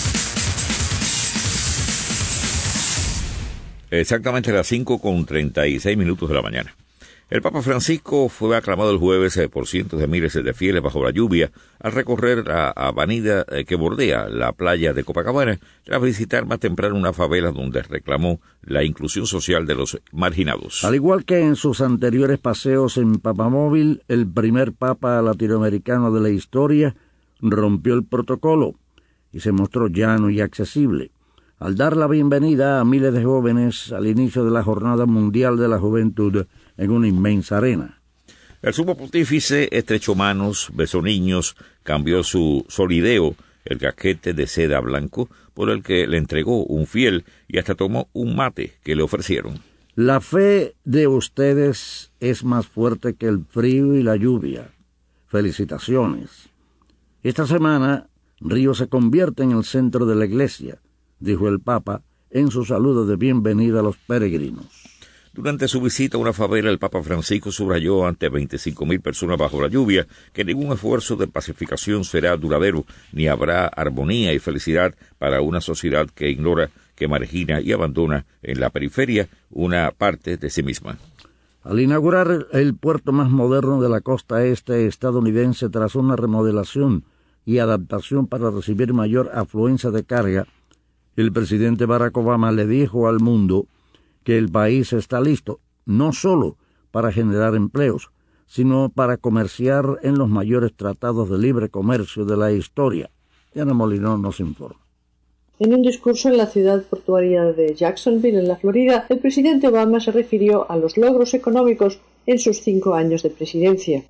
Exactamente a las cinco con treinta y seis minutos de la mañana. El Papa Francisco fue aclamado el jueves por cientos de miles de fieles bajo la lluvia al recorrer la avenida que bordea la playa de Copacabana tras visitar más temprano una favela donde reclamó la inclusión social de los marginados. Al igual que en sus anteriores paseos en Papamóvil, el primer papa latinoamericano de la historia rompió el protocolo y se mostró llano y accesible al dar la bienvenida a miles de jóvenes al inicio de la Jornada Mundial de la Juventud en una inmensa arena. El sumo pontífice estrechó manos, besó niños, cambió su solideo, el casquete de seda blanco, por el que le entregó un fiel y hasta tomó un mate que le ofrecieron. La fe de ustedes es más fuerte que el frío y la lluvia. Felicitaciones. Esta semana, Río se convierte en el centro de la iglesia, dijo el Papa en su saludo de bienvenida a los peregrinos. Durante su visita a una favela, el Papa Francisco subrayó ante veinticinco mil personas bajo la lluvia que ningún esfuerzo de pacificación será duradero, ni habrá armonía y felicidad para una sociedad que ignora, que margina y abandona en la periferia una parte de sí misma. Al inaugurar el puerto más moderno de la costa este estadounidense tras una remodelación y adaptación para recibir mayor afluencia de carga, el presidente Barack Obama le dijo al mundo que el país está listo, no solo para generar empleos, sino para comerciar en los mayores tratados de libre comercio de la historia. Diana Molinó nos informa. En un discurso en la ciudad portuaria de Jacksonville, en la Florida, el presidente Obama se refirió a los logros económicos en sus cinco años de presidencia.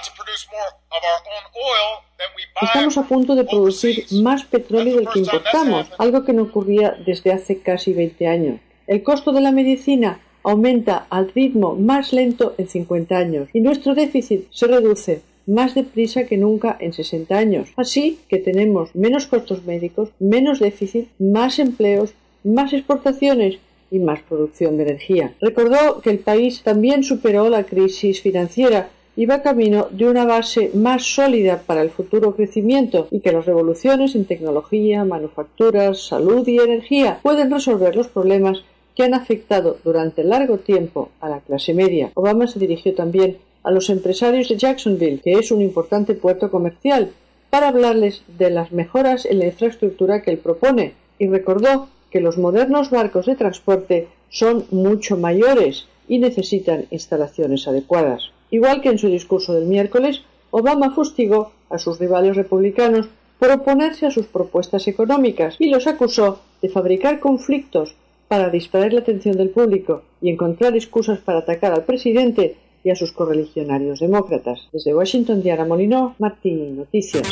Estamos a punto de producir más petróleo del que importamos, algo que no ocurría desde hace casi veinte años. El costo de la medicina aumenta al ritmo más lento en cincuenta años y nuestro déficit se reduce más deprisa que nunca en sesenta años. Así que tenemos menos costos médicos, menos déficit, más empleos, más exportaciones y más producción de energía. Recordó que el país también superó la crisis financiera y va camino de una base más sólida para el futuro crecimiento y que las revoluciones en tecnología, manufacturas, salud y energía pueden resolver los problemas que han afectado durante largo tiempo a la clase media. Obama se dirigió también a los empresarios de Jacksonville, que es un importante puerto comercial, para hablarles de las mejoras en la infraestructura que él propone, y recordó que los modernos barcos de transporte son mucho mayores y necesitan instalaciones adecuadas. Igual que en su discurso del miércoles, Obama fustigó a sus rivales republicanos por oponerse a sus propuestas económicas y los acusó de fabricar conflictos para distraer la atención del público y encontrar excusas para atacar al presidente y a sus correligionarios demócratas. Desde Washington, Diana Molinó, Martín Noticias.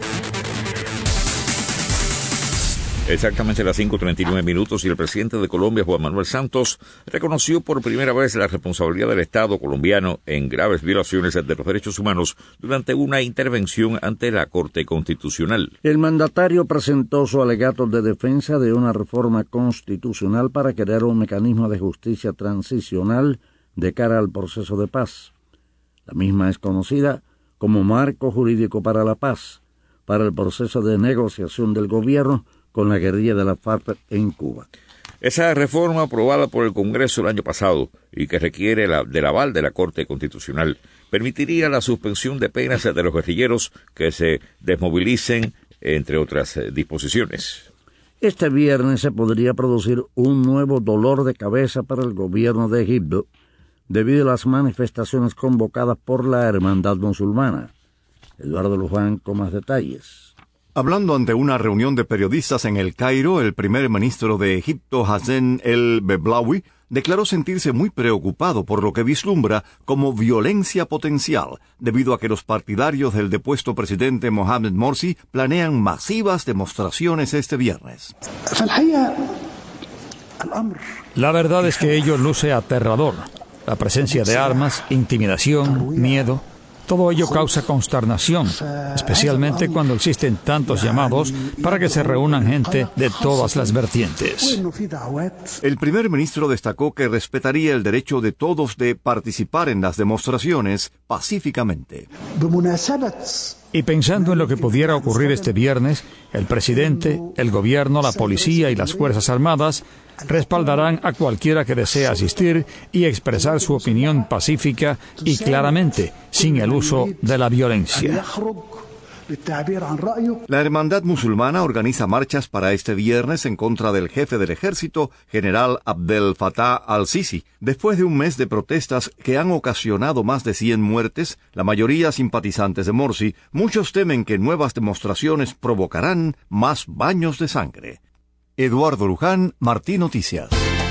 Exactamente las cinco treinta y nueve minutos y el presidente de Colombia, Juan Manuel Santos, reconoció por primera vez la responsabilidad del Estado colombiano en graves violaciones de los derechos humanos durante una intervención ante la Corte Constitucional. El mandatario presentó su alegato de defensa de una reforma constitucional para crear un mecanismo de justicia transicional de cara al proceso de paz. La misma es conocida como Marco Jurídico para la Paz, para el proceso de negociación del gobierno con la guerrilla de la FARC en Cuba. Esa reforma aprobada por el Congreso el año pasado y que requiere la, del aval de la Corte Constitucional permitiría la suspensión de penas de los guerrilleros que se desmovilicen, entre otras eh, disposiciones. Este viernes se podría producir un nuevo dolor de cabeza para el gobierno de Egipto debido a las manifestaciones convocadas por la Hermandad Musulmana. Eduardo Luján con más detalles. Hablando ante una reunión de periodistas en El Cairo, el primer ministro de Egipto, Hassan el-Beblawi, declaró sentirse muy preocupado por lo que vislumbra como violencia potencial, debido a que los partidarios del depuesto presidente Mohamed Morsi planean masivas demostraciones este viernes. La verdad es que ello luce aterrador. La presencia de armas, intimidación, miedo, todo ello causa consternación, especialmente cuando existen tantos llamados para que se reúnan gente de todas las vertientes. El primer ministro destacó que respetaría el derecho de todos de participar en las demostraciones pacíficamente. Y pensando en lo que pudiera ocurrir este viernes, el presidente, el gobierno, la policía y las Fuerzas Armadas respaldarán a cualquiera que desee asistir y expresar su opinión pacífica y claramente, sin el uso de la violencia. La Hermandad Musulmana organiza marchas para este viernes en contra del jefe del ejército, general Abdel Fattah al-Sisi, después de un mes de protestas que han ocasionado más de cien muertes, la mayoría simpatizantes de Morsi. Muchos temen que nuevas demostraciones provocarán más baños de sangre. Eduardo Luján, Martín Noticias.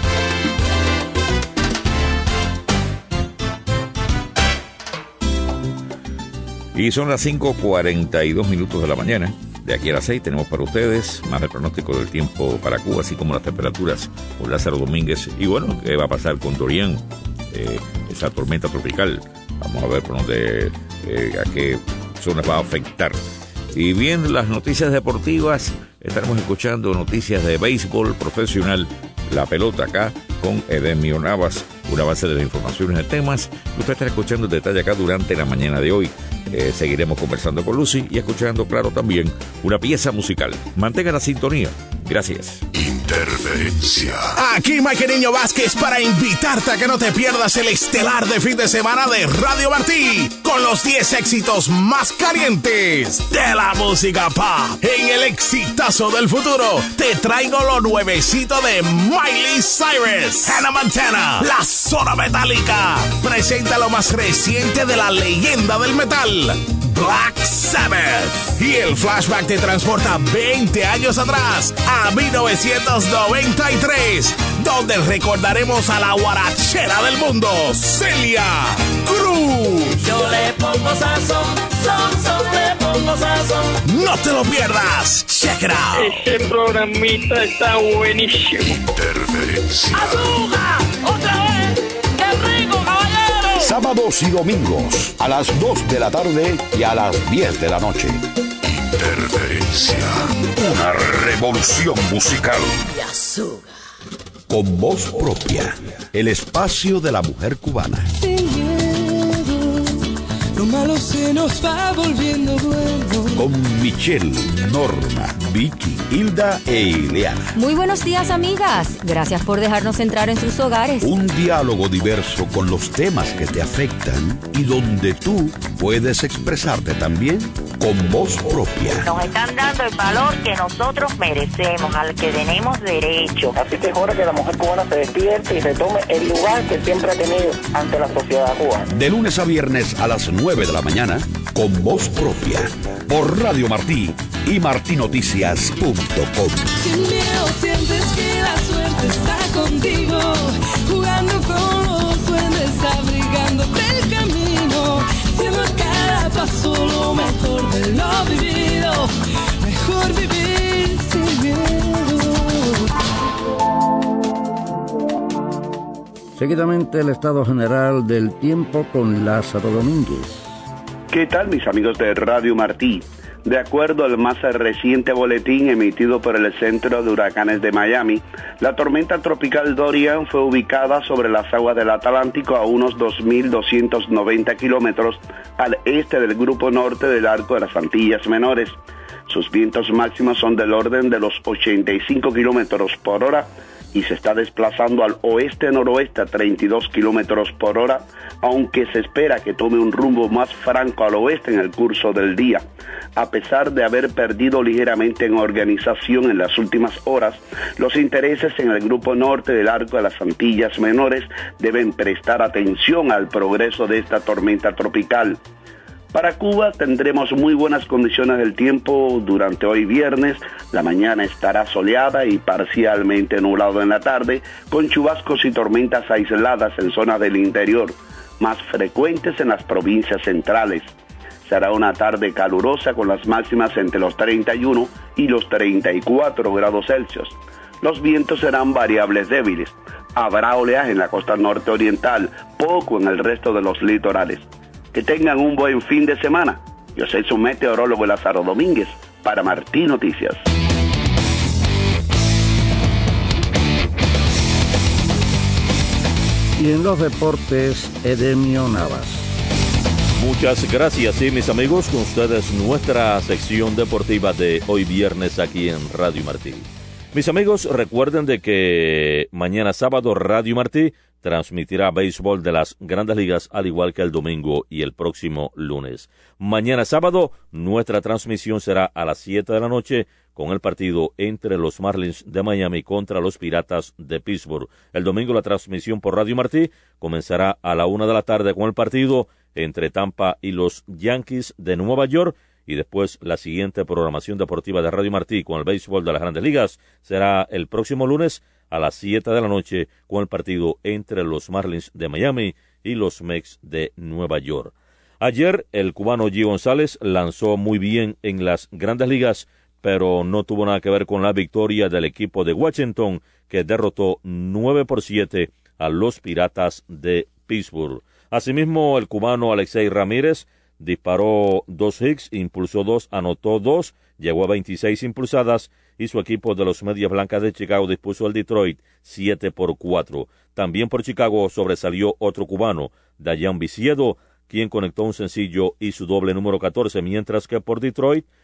Y son las cinco cuarenta y dos minutos de la mañana. De aquí a las seis tenemos para ustedes más el pronóstico del tiempo para Cuba, así como las temperaturas con Lázaro Domínguez. Y bueno, ¿qué va a pasar con Dorian? Eh, esa tormenta tropical. Vamos a ver por dónde, eh, a qué zonas va a afectar. Y bien, las noticias deportivas, estaremos escuchando noticias de béisbol profesional, la pelota acá, con Edemio Navas, una base de las informaciones de temas. Usted estará escuchando el detalle acá durante la mañana de hoy. Eh, seguiremos conversando con Lucy y escuchando, claro, también una pieza musical. Mantenga la sintonía Gracias. Interferencia. Aquí Mike Niño Vázquez para invitarte a que no te pierdas el estelar de fin de semana de Radio Martí con los diez éxitos más calientes de la música pop. En el exitazo del futuro te traigo lo nuevecito de Miley Cyrus, Hannah Montana, La Zona Metálica. Presenta lo más reciente de la leyenda del metal, Black Sabbath. Y el flashback te transporta veinte años atrás, a mil novecientos noventa y tres, donde recordaremos a la guarachera del mundo, Celia Cruz. Yo le pongo sazón, son, son, le pongo sazón. No te lo pierdas, check it out. Este programita está buenísimo. Interferencia. ¡Azúcar! ¡Otra vez! ¡Qué rico, caballero! Sábados y domingos, a las dos de la tarde y a las diez de la noche. Interferencia. Una revolución musical. Y azúcar. Con voz propia. El espacio de la mujer cubana. Sin miedo, lo malo se nos va volviendo bueno. Con Michelle, Norma, Vicky, Hilda e Ileana. Muy buenos días, amigas. Gracias por dejarnos entrar en sus hogares. Un diálogo diverso con los temas que te afectan y donde tú puedes expresarte también con voz propia. Nos están dando el valor que nosotros merecemos, al que tenemos derecho. Así que es hora que la mujer cubana se despierte y retome el lugar que siempre ha tenido ante la sociedad cubana. De lunes a viernes a las nueve de la mañana, con voz propia, por Radio Martí y martinoticias punto com. Sin miedo sientes que la suerte está contigo, jugando con los duendes, abrigándote el camino, siendo cada paso lo mejor de lo vivido, mejor vivir sin miedo. Seguidamente el estado general del tiempo con Lázaro Domínguez. ¿Qué tal, mis amigos de Radio Martí? De acuerdo al más reciente boletín emitido por el Centro de Huracanes de Miami, la tormenta tropical Dorian fue ubicada sobre las aguas del Atlántico a unos dos mil doscientos noventa kilómetros al este del grupo norte del arco de las Antillas Menores. Sus vientos máximos son del orden de los ochenta y cinco kilómetros por hora y se está desplazando al oeste-noroeste a treinta y dos kilómetros por hora, aunque se espera que tome un rumbo más franco al oeste en el curso del día. A pesar de haber perdido ligeramente en organización en las últimas horas, los intereses en el grupo norte del arco de las Antillas Menores deben prestar atención al progreso de esta tormenta tropical. Para Cuba tendremos muy buenas condiciones del tiempo durante hoy viernes. La mañana estará soleada y parcialmente nublado en la tarde, con chubascos y tormentas aisladas en zonas del interior, más frecuentes en las provincias centrales. Será una tarde calurosa con las máximas entre los treinta y uno y los treinta y cuatro grados Celsius. Los vientos serán variables débiles. Habrá oleaje en la costa norte oriental, poco en el resto de los litorales. Que tengan un buen fin de semana. Yo soy su meteorólogo Lázaro Domínguez para Martí Noticias. Y en los deportes, Edemio Navas. Muchas gracias, y mis amigos, con ustedes nuestra sección deportiva de hoy viernes aquí en Radio Martí. Mis amigos, recuerden de que mañana sábado Radio Martí transmitirá béisbol de las Grandes Ligas, al igual que el domingo y el próximo lunes. Mañana sábado, nuestra transmisión será a las siete de la noche con el partido entre los Marlins de Miami contra los Piratas de Pittsburgh. El domingo la transmisión por Radio Martí comenzará a la una de la tarde con el partido entre Tampa y los Yankees de Nueva York. Y después la siguiente programación deportiva de Radio Martí con el béisbol de las Grandes Ligas será el próximo lunes a las siete de la noche con el partido entre los Marlins de Miami y los Mets de Nueva York. Ayer el cubano G. González lanzó muy bien en las Grandes Ligas, pero no tuvo nada que ver con la victoria del equipo de Washington, que derrotó nueve por siete a los Piratas de Pittsburgh. Asimismo, el cubano Alexei Ramírez disparó dos hits, impulsó dos, anotó dos, llegó a veintiséis impulsadas y su equipo de los Medias Blancas de Chicago dispuso al Detroit siete por cuatro. También por Chicago sobresalió otro cubano, Dayan Viciedo, quien conectó un sencillo y su doble número catorce, mientras que por Detroit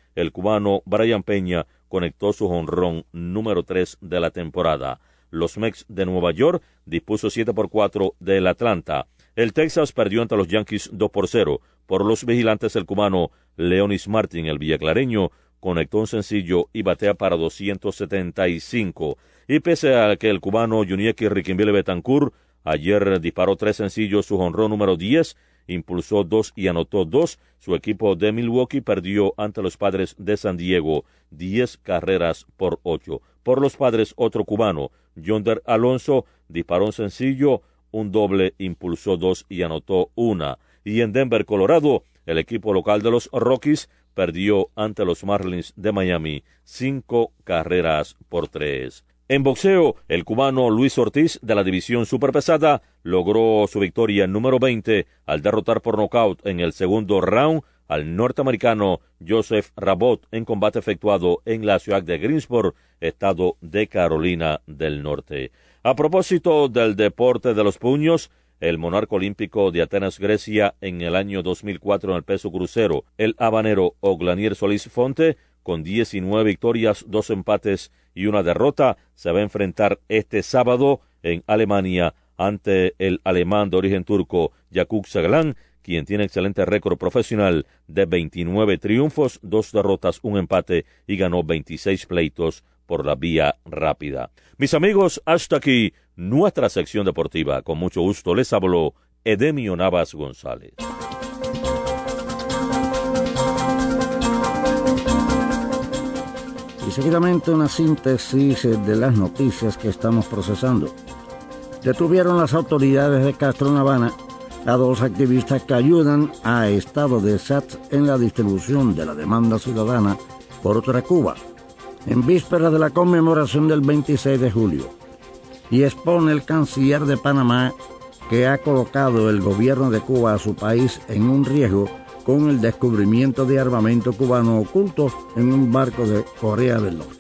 el cubano Brian Peña conectó su jonrón número tres de la temporada. Los Mets de Nueva York dispuso siete por cuatro del Atlanta. El Texas perdió ante los Yankees dos por cero. Por los vigilantes, el cubano Leonis Martin, el villaclareño, conectó un sencillo y batea para doscientos setenta y cinco. Y pese a que el cubano Junieki Riquinville Betancourt ayer disparó tres sencillos, su jonrón número diez, impulsó dos y anotó dos, su equipo de Milwaukee perdió ante los Padres de San Diego diez carreras por ocho. Por los Padres, otro cubano, Yonder Alonso, disparó un sencillo, un doble, impulsó dos y anotó una. Y en Denver, Colorado, el equipo local de los Rockies perdió ante los Marlins de Miami cinco carreras por tres. En boxeo, el cubano Luis Ortiz de la división superpesada logró su victoria número veinte al derrotar por nocaut en el segundo round al norteamericano Joseph Rabot en combate efectuado en la ciudad de Greensboro, estado de Carolina del Norte. A propósito del deporte de los puños, el monarca olímpico de Atenas, Grecia, en el año dos mil cuatro en el peso crucero, el habanero Oglanier Solís Fonte, con diecinueve victorias, dos empates y una derrota, se va a enfrentar este sábado en Alemania ante el alemán de origen turco Jakub Sagalan, quien tiene excelente récord profesional de veintinueve triunfos, dos derrotas, un empate y ganó veintiséis pleitos por la vía rápida. Mis amigos, hasta aquí nuestra sección deportiva. Con mucho gusto les habló Edemio Navas González. Y seguidamente una síntesis de las noticias que estamos procesando. Detuvieron las autoridades de Castro en Habana a dos activistas que ayudan a Estado de S A T en la distribución de la demanda ciudadana por otra Cuba, en víspera de la conmemoración del veintiséis de julio. Y expone el canciller de Panamá que ha colocado el gobierno de Cuba a su país en un riesgo con el descubrimiento de armamento cubano oculto en un barco de Corea del Norte.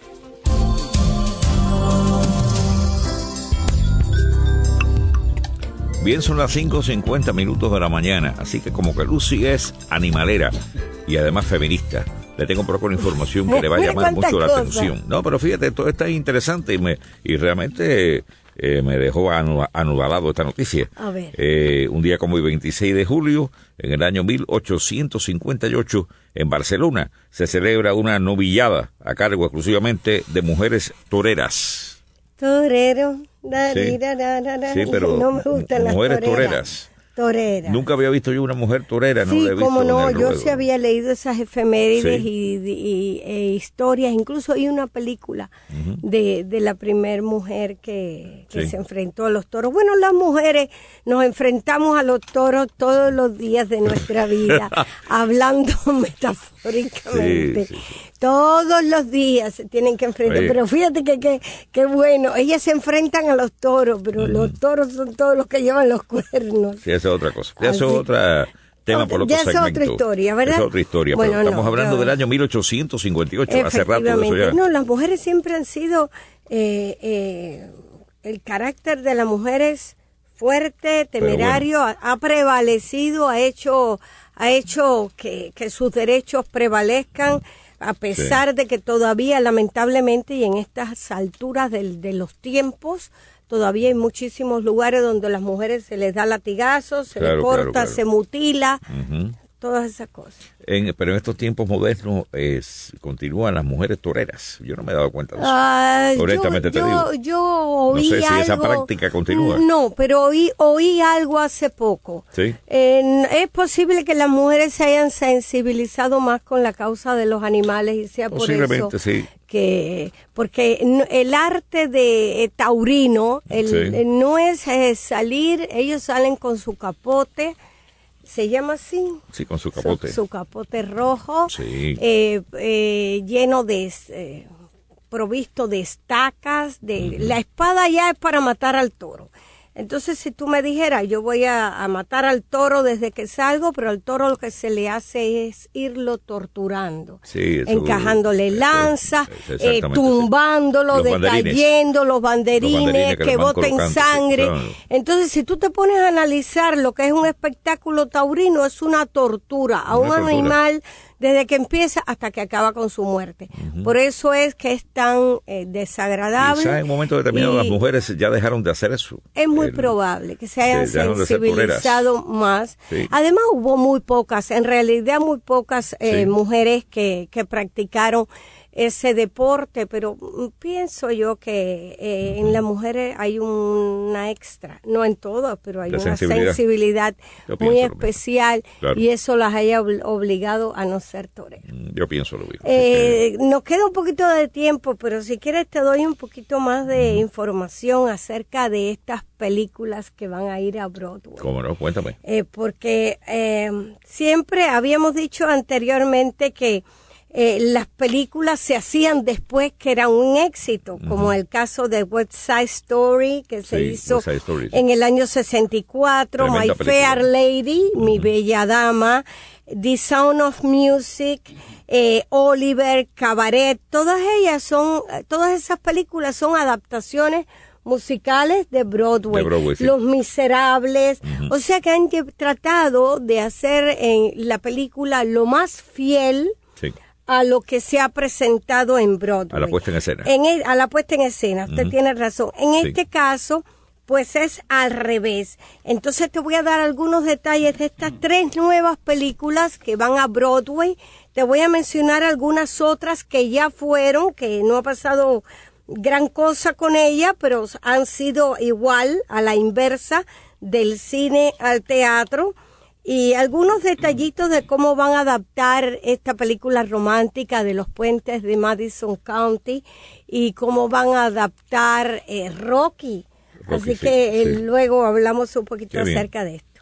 Bien, son las cinco cincuenta minutos de la mañana, así que como que Lucy es animalera y además feminista, le tengo por acá una información que le va a llamar mucho la atención. No, pero fíjate, todo está interesante y, me, y realmente eh, me dejó anudalado esta noticia. A ver. Eh, un día como el veintiséis de julio, en el año mil ochocientos cincuenta y ocho, en Barcelona, se celebra una novillada a cargo exclusivamente de mujeres toreras. Torero. Sí, sí, pero no me gustan las mujeres toreras. toreras. Torera. Nunca había visto yo una mujer torera, no sí, la he visto. Cómo no, en el yo ruedo. sí había leído esas efemérides Sí. y, y- e historias, incluso hay una película Ujú. de, de la primer mujer que, que Sí. se enfrentó a los toros. Bueno, las mujeres nos enfrentamos a los toros todos los días de nuestra vida, hablando metafóricamente. Sí, sí, Todos los días se tienen que enfrentar, Oye. pero fíjate que, que, que bueno, ellas se enfrentan a los toros, pero los toros son todos los que llevan los cuernos. Sí, esa es otra cosa. Ya eso es Así- otra tema por otro Ya es segmento. otra historia, ¿verdad? Es otra historia, Bueno, pero estamos no, hablando yo- del año mil ochocientos cincuenta y ocho, hace rato de eso Efectivamente. ya. No, las mujeres siempre han sido, eh, eh, el carácter de las mujeres fuerte, temerario, ha, ha prevalecido, ha hecho, ha hecho que, que sus derechos prevalezcan, a pesar de que todavía, lamentablemente, y en estas alturas del- de los tiempos, todavía hay muchísimos lugares donde las mujeres se les da latigazos, se Claro, les corta, claro, claro. se mutila, Ujú. todas esas cosas. En- pero en estos tiempos modernos es, continúan las mujeres toreras. Yo no me he dado cuenta de eso. Ah, Honestamente yo, te yo, digo. yo No oí sé si esa algo- práctica continúa. No, pero oí, oí algo hace poco. Sí. Eh, es posible que las mujeres se hayan sensibilizado más con la causa de los animales y sea por eso Posiblemente, sí. que porque no- el arte de eh, taurino el, Sí. eh, no es eh, salir, ellos salen con su capote, se llama así, Sí, con su su, capote. su capote rojo, Sí. eh, eh, lleno de eh, provisto de estacas, de la espada ya es para matar al toro. Entonces, si tú me dijeras, yo voy a, a matar al toro desde que salgo, pero al toro lo que se le hace es irlo torturando, Sí, eso- encajándole eso- lanza, eso, eh, exactamente, tumbándolo, Los banderines. decayendo, los Los banderines, banderines que que le van boten colocando, sí, sangre. claro. Entonces, si tú te pones a analizar lo que es un espectáculo taurino, es una tortura a Una un tortura. animal desde que empieza hasta que acaba con su muerte. Uh-huh. Por eso es que es tan eh, desagradable. Quizá en un momento determinado las mujeres ya dejaron de hacer eso. Es muy el, probable que se hayan sensibilizado más. Sí. Además hubo muy pocas, en realidad muy pocas eh, sí. mujeres que, que practicaron ese deporte, pero pienso yo que eh, en las mujeres hay una extra, no en todas, pero hay La una sensibilidad, sensibilidad muy especial claro. y eso las haya obligado a no ser toreros. Yo pienso lo mismo. Eh, que... Nos queda un poquito de tiempo, pero si quieres te doy un poquito más de mm. información acerca de estas películas que van a ir a Broadway. ¿Cómo no? Cuéntame. Eh, porque eh, siempre habíamos dicho anteriormente que Eh, las películas se hacían después que era un éxito, uh-huh. como el caso de West Side Story, que se sí, hizo Story, sí. en el año sesenta y cuatro, Tremenda My película. Fair Lady, uh-huh. Mi Bella Dama, The Sound of Music, eh, Oliver, Cabaret, todas ellas son, todas esas películas son adaptaciones musicales de Broadway, de Broadway sí. Los Miserables, uh-huh. o sea que han tratado de hacer en la película lo más fiel sí. a lo que se ha presentado en Broadway. A la puesta en escena. En el, a la puesta en escena, usted uh-huh. tiene razón. En sí. este caso, pues es al revés. Entonces te voy a dar algunos detalles de estas tres nuevas películas que van a Broadway. Te voy a mencionar algunas otras que ya fueron, que no ha pasado gran cosa con ellas, pero han sido igual a la inversa del cine al teatro. Y algunos detallitos de cómo van a adaptar esta película romántica de los puentes de Madison County y cómo van a adaptar eh, Rocky. Rocky. Así sí, que sí. luego hablamos un poquito Qué acerca bien. de esto.